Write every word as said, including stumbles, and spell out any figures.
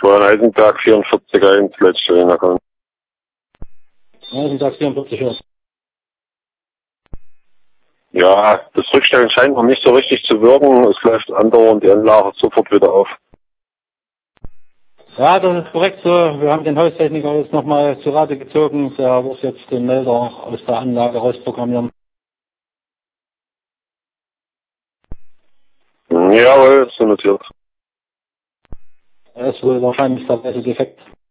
Von Eisenberg vierundvierzig eins, letzte Erinnerung. Eisenberg vierundvierzig eins. Ja, das Rückstellen scheint noch nicht so richtig zu wirken. Es läuft andauernd die Anlage sofort wieder auf. Ja, das ist korrekt so. Wir haben den Haustechniker jetzt nochmal zu Rate gezogen. Der wird jetzt den Melder aus der Anlage rausprogrammieren. Jawohl, so notiert. Er ist wohl wahrscheinlich der defekt.